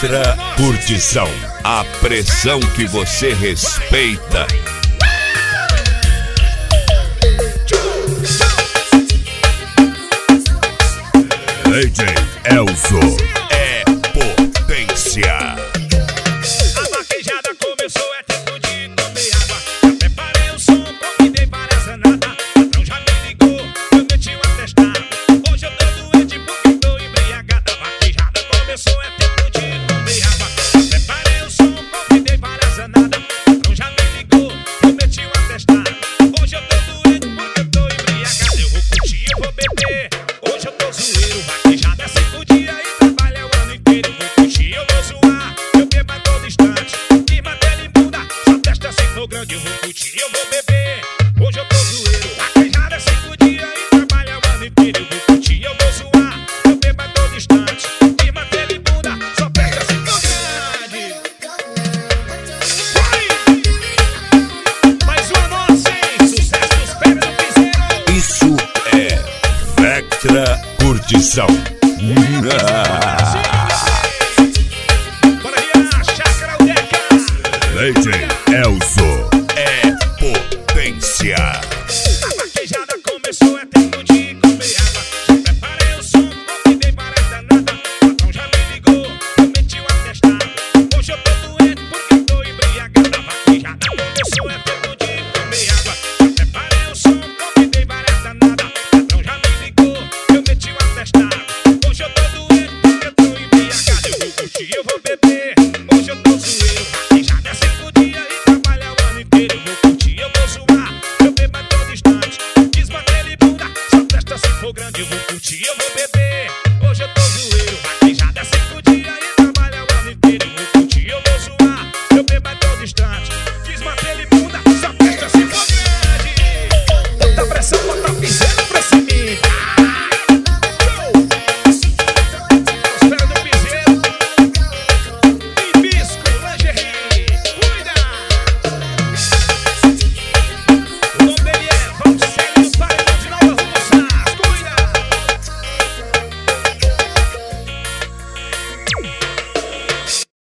Vectra Curtição, a pressão que você respeita. DJ Elzo é potência. A vaquejada começou, é tempo de comer água. Já preparei o som, convidei para essa nada. O patrão já me ligou, eu meti um atestado. Hoje eu tô doente porque tô embriagada. A vaquejada começou, é tempo de comer água. Já preparei o som, convidei para essa nada. O patrão já me ligou, eu meti um atestado. Hoje eu tô doente porque eu tô embriagada. Eu vou curtir, eu vou beber. Hoje eu tô zoeiro, vaquejada é 5 dias e trabalha o ano inteiro. Eu vou curtir, eu vou zoar, eu bebo a todo instante. Clima dele muda, sua testa se for grande. Eu vou curtir, eu vou beber. Hoje eu tô zoeiro, vaquejada é 5 dias e trabalha o ano inteiro. Eu vou curtir, eu vou zoar, eu bebo a todo instante. Clima dele muda, sua testa se for grande. Vai! Mais uma nossa, hein? Sucesso dos pés do piseiro. Isso é Vectra Curtição. Bora riar, chácara Udeca. DJ Elzo é potência. A vaquejada começou, é tempo de comer água. Já preparei o som, convidei para essa nada. O patrão já me ligou, eu meti um atestado. Hoje eu tô doente porque eu tô embriagada. A vaquejada começou, é tempo de comer água. Já preparei o som, convidei para essa nada. O patrão já me ligou, eu meti um atestado. Hoje eu tô doente porque eu tô embriagada. Eu vou curtir, eu vou beber. Hoje eu tô zoeiro, vaquejada é 5 dias e trabalha o ano inteiro. Eu vou curtir, eu vou zoar, eu bebo a todo instante. Desmantelhe bunda, sua testa se for grande. Eu vou curtir, eu vou beber.